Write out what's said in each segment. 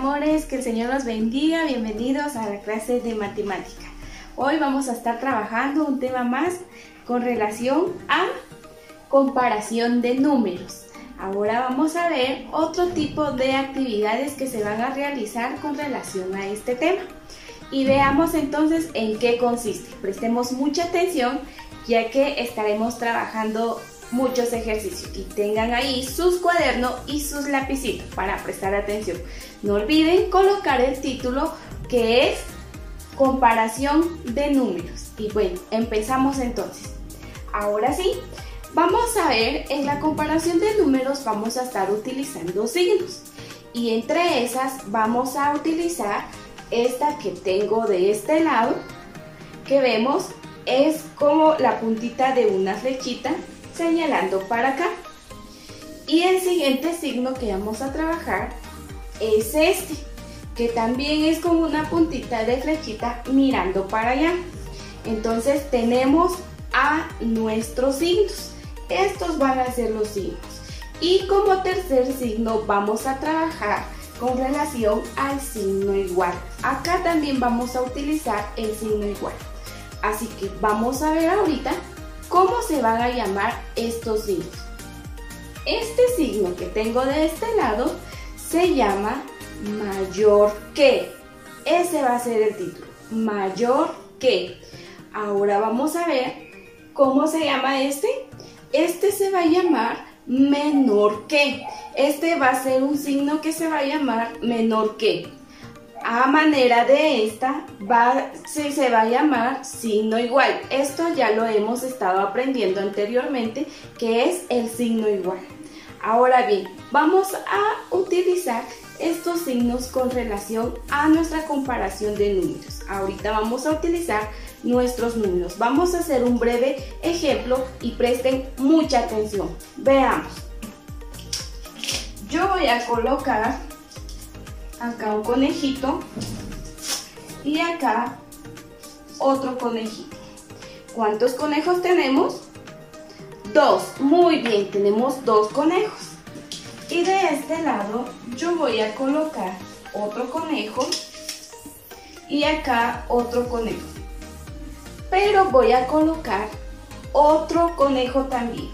amores, que el Señor los bendiga. Bienvenidos a la clase de matemática. Hoy vamos a estar trabajando un tema más con relación a comparación de números. Ahora vamos a ver otro tipo de actividades que se van a realizar con relación a este tema. Y veamos entonces en qué consiste. Prestemos mucha atención, ya que estaremos trabajando muchos ejercicios, y tengan ahí sus cuadernos y sus lapicitos para prestar atención. No olviden colocar el título, que es comparación de números. Y bueno, empezamos entonces. Ahora sí, vamos a ver, en la comparación de números vamos a estar utilizando signos, y entre esas vamos a utilizar esta que tengo de este lado, que vemos es como la puntita de una flechita señalando para acá. Y el siguiente signo que vamos a trabajar es este, que también es como una puntita de flechita mirando para allá. Entonces tenemos a nuestros signos. Estos van a ser los signos. Y como tercer signo vamos a trabajar con relación al signo igual. Acá también vamos a utilizar el signo igual. Así que vamos a ver ahorita cómo se van a llamar estos signos. Este signo que tengo de este lado se llama mayor que. Ese va a ser el título, mayor que. Ahora vamos a ver cómo se llama este. Este se va a llamar menor que. Este va a ser un signo que se va a llamar menor que. A manera de esta, se va a llamar signo igual. Esto ya lo hemos estado aprendiendo anteriormente, que es el signo igual. Ahora bien, vamos a utilizar estos signos con relación a nuestra comparación de números. Ahorita vamos a utilizar nuestros números. Vamos a hacer un breve ejemplo y presten mucha atención. Veamos. Yo voy a colocar acá un conejito y acá otro conejito. ¿Cuántos conejos tenemos? Dos. Muy bien, tenemos dos conejos. Y de este lado yo voy a colocar otro conejo y acá otro conejo. Pero voy a colocar otro conejo también.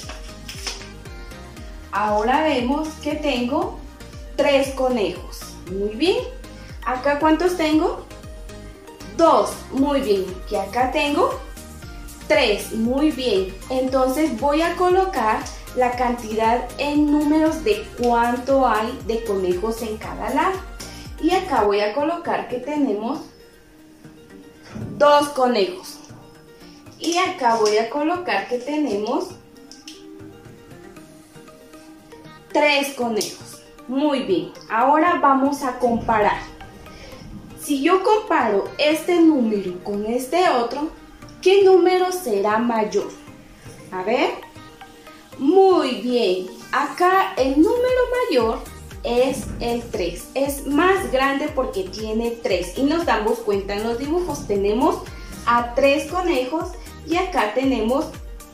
Ahora vemos que tengo tres conejos. Muy bien. ¿Acá cuántos tengo? Dos. Muy bien. ¿Y acá tengo? Tres. Muy bien. Entonces voy a colocar la cantidad en números de cuánto hay de conejos en cada lado. Y acá voy a colocar que tenemos dos conejos. Y acá voy a colocar que tenemos tres conejos. Muy bien, ahora vamos a comparar. Si yo comparo este número con este otro, ¿qué número será mayor? A ver. Muy bien, acá el número mayor es el 3. Es más grande porque tiene 3. Y nos damos cuenta en los dibujos. Tenemos a 3 conejos y acá tenemos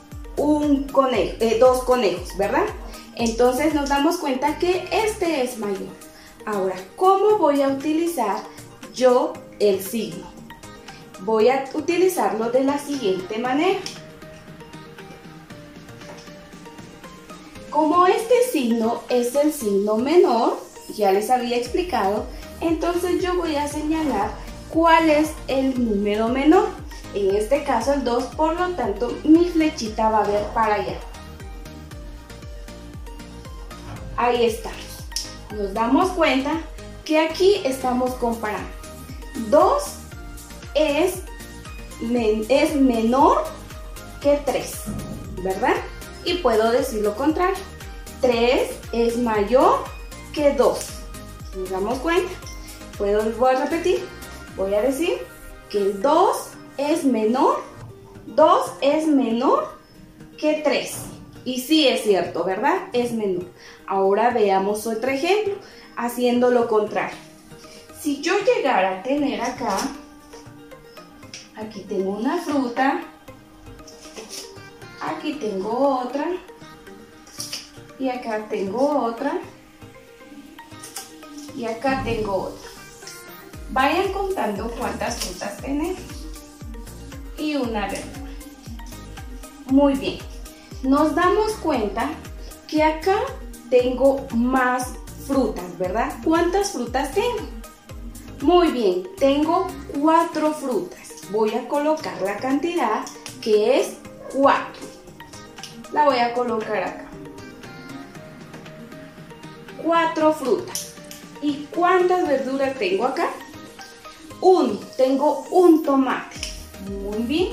dos conejos, ¿verdad? Entonces nos damos cuenta que este es mayor. Ahora, ¿cómo voy a utilizar yo el signo? Voy a utilizarlo de la siguiente manera. Como este signo es el signo menor, ya les había explicado, entonces yo voy a señalar cuál es el número menor. En este caso el 2, por lo tanto mi flechita va a ver para allá. Ahí está. Nos damos cuenta que aquí estamos comparando. 2 es menor que 3, ¿verdad? Y puedo decir lo contrario. 3 es mayor que 2. ¿Nos damos cuenta? Voy a repetir. Voy a decir que el 2 es menor que 3. Y sí es cierto, ¿verdad? Es menor. Ahora veamos otro ejemplo, haciendo lo contrario. Si yo llegara a tener acá, aquí tengo una fruta, aquí tengo otra, y acá tengo otra, Y acá tengo otra. Vayan contando cuántas frutas tenemos. Y una verdura. Muy bien. Nos damos cuenta que acá tengo más frutas, ¿verdad? ¿Cuántas frutas tengo? Muy bien, tengo 4 frutas. Voy a colocar la cantidad que es 4. La voy a colocar acá. 4 frutas. ¿Y cuántas verduras tengo acá? 1. Tengo un tomate. Muy bien.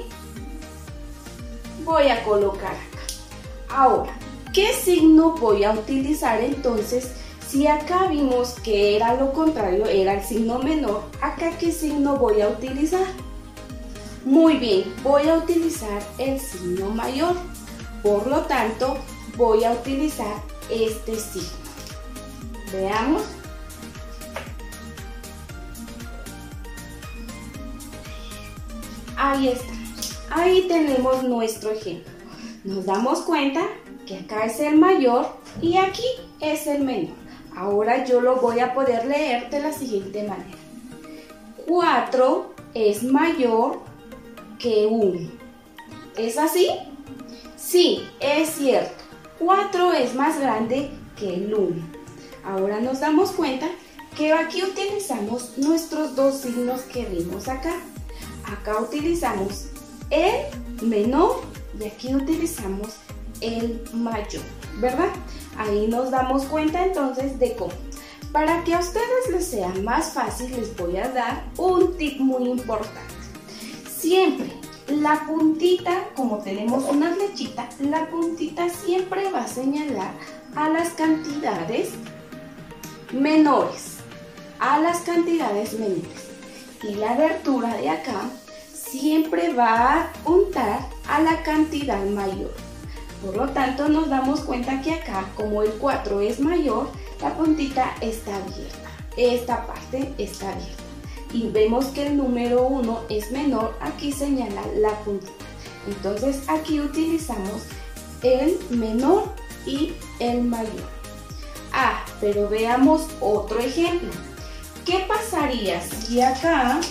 Voy a colocar acá. Ahora, ¿qué signo voy a utilizar entonces? Si acá vimos que era lo contrario, era el signo menor, ¿acá qué signo voy a utilizar? Muy bien, voy a utilizar el signo mayor. Por lo tanto, voy a utilizar este signo. Veamos. Ahí está. Ahí tenemos nuestro ejemplo. Nos damos cuenta que acá es el mayor y aquí es el menor. Ahora yo lo voy a poder leer de la siguiente manera. 4 es mayor que 1. ¿Es así? Sí, es cierto. 4 es más grande que el 1. Ahora nos damos cuenta que aquí utilizamos nuestros dos signos que vimos acá. Acá utilizamos el menor y aquí utilizamos el mayor, ¿verdad? Ahí nos damos cuenta entonces de cómo. Para que a ustedes les sea más fácil, les voy a dar un tip muy importante. Siempre la puntita, como tenemos una flechita, la puntita siempre va a señalar a las cantidades menores. A las cantidades menores. Y la abertura de acá siempre va a apuntar a la cantidad mayor. Por lo tanto, nos damos cuenta que acá, como el 4 es mayor, la puntita está abierta. Esta parte está abierta. Y vemos que el número 1 es menor, aquí señala la puntita. Entonces, aquí utilizamos el menor y el mayor. Ah, pero veamos otro ejemplo. ¿Qué pasaría si acá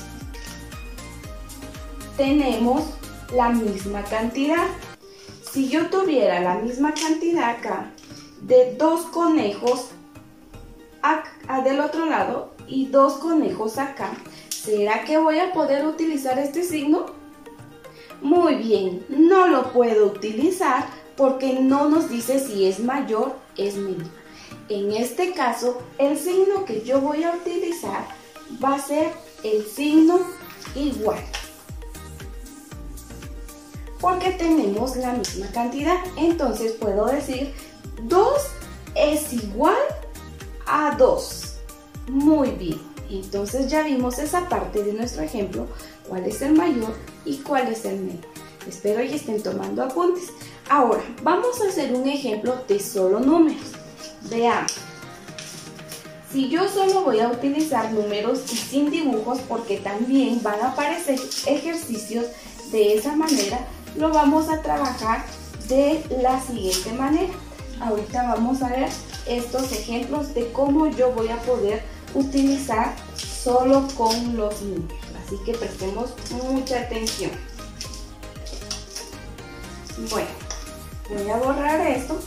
tenemos la misma cantidad? Si yo tuviera la misma cantidad acá de 2 conejos del otro lado y 2 conejos acá, ¿será que voy a poder utilizar este signo? Muy bien, no lo puedo utilizar porque no nos dice si es mayor o es menor. En este caso, el signo que yo voy a utilizar va a ser el signo igual. Porque tenemos la misma cantidad. Entonces puedo decir 2 es igual a 2. Muy bien. Entonces ya vimos esa parte de nuestro ejemplo, cuál es el mayor y cuál es el menor. Espero y estén tomando apuntes. Ahora, vamos a hacer un ejemplo de solo números. Veamos. Si yo solo voy a utilizar números y sin dibujos, porque también van a aparecer ejercicios de esa manera, lo vamos a trabajar de la siguiente manera. Ahorita vamos a ver estos ejemplos de cómo yo voy a poder utilizar solo con los números. Así que prestemos mucha atención. Bueno, voy a borrar esto.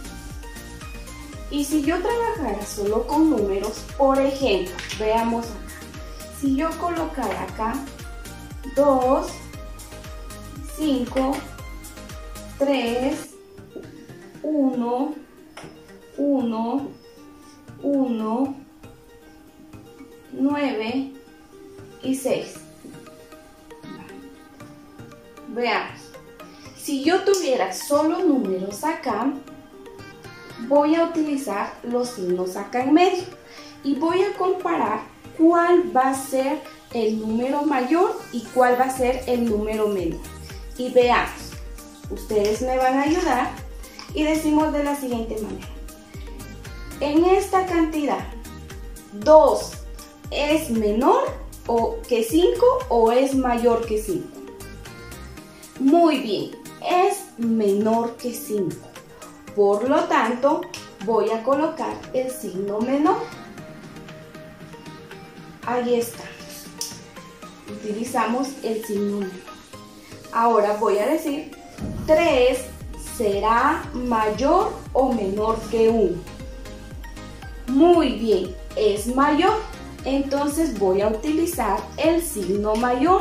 Y si yo trabajara solo con números, por ejemplo, veamos acá. Si yo colocara acá 2, 5, 3, 1, 1, 1, 9 y 6. Veamos. Si yo tuviera solo números acá, voy a utilizar los signos acá en medio y voy a comparar cuál va a ser el número mayor y cuál va a ser el número menor. Y veamos, ustedes me van a ayudar y decimos de la siguiente manera. En esta cantidad, 2 es menor que 5 o es mayor que 5. Muy bien, es menor que 5. Por lo tanto, voy a colocar el signo menor. Ahí está. Utilizamos el sinnúmero. Ahora voy a decir 3 será mayor o menor que 1. Muy bien, es mayor. Entonces voy a utilizar el signo mayor.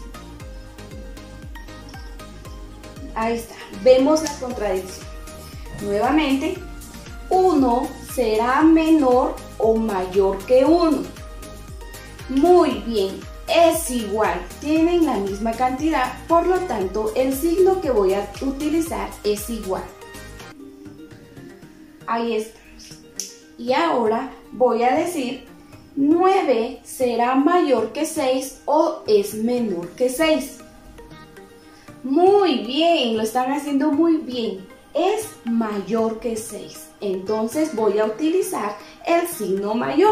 Ahí está. Vemos la contradicción. Nuevamente, 1 será menor o mayor que 1. Muy bien, es igual, tienen la misma cantidad, por lo tanto el signo que voy a utilizar es igual. Ahí estamos. Y ahora voy a decir 9 será mayor que 6 o es menor que 6. Muy bien, lo están haciendo muy bien. Es mayor que 6. Entonces voy a utilizar el signo mayor.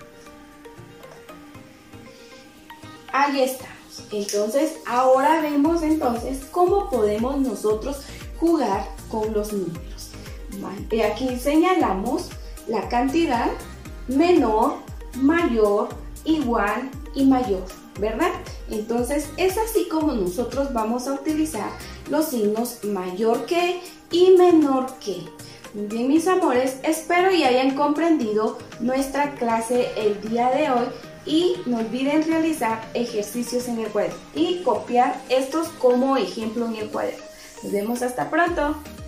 Ahí estamos. Entonces, ahora vemos cómo podemos nosotros jugar con los números. Aquí señalamos la cantidad menor, mayor, igual y mayor, ¿verdad? Entonces, es así como nosotros vamos a utilizar los signos mayor que y menor que. Muy bien, mis amores, espero y hayan comprendido nuestra clase el día de hoy y no olviden realizar ejercicios en el cuaderno y copiar estos como ejemplo en el cuaderno. Nos vemos hasta pronto.